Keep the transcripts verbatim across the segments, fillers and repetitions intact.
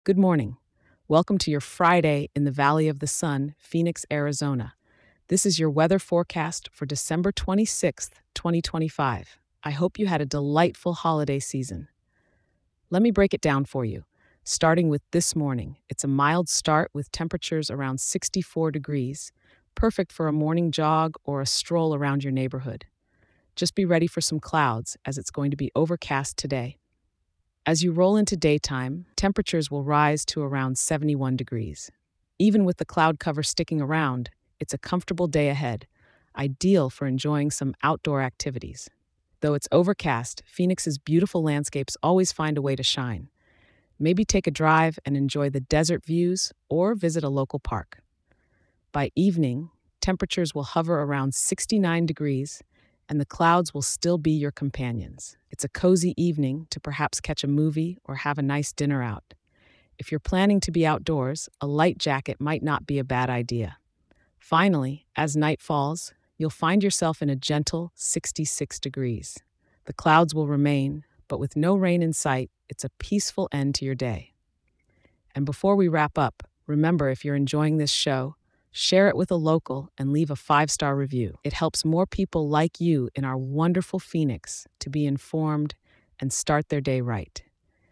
Good morning. Welcome to your Friday in the Valley of the Sun, Phoenix, Arizona. This is your weather forecast for December twenty-sixth, twenty twenty-five. I hope you had a delightful holiday season. Let me break it down for you. Starting with this morning, it's a mild start with temperatures around sixty-four degrees, perfect for a morning jog or a stroll around your neighborhood. Just be ready for some clouds, as it's going to be overcast today. As you roll into daytime, temperatures will rise to around seventy-one degrees. Even with the cloud cover sticking around, it's a comfortable day ahead, ideal for enjoying some outdoor activities. Though it's overcast, Phoenix's beautiful landscapes always find a way to shine. Maybe take a drive and enjoy the desert views or visit a local park. By evening, temperatures will hover around sixty-nine degrees, and the clouds will still be your companions. It's a cozy evening to perhaps catch a movie or have a nice dinner out. If you're planning to be outdoors, a light jacket might not be a bad idea. Finally, as night falls, you'll find yourself in a gentle sixty-six degrees. The clouds will remain, but with no rain in sight, it's a peaceful end to your day. And before we wrap up, remember, if you're enjoying this show, share it with a local and leave a five star review. It helps more people like you in our wonderful Phoenix to be informed and start their day right.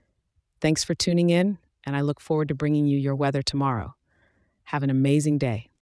Thanks for tuning in, and I look forward to bringing you your weather tomorrow. Have an amazing day.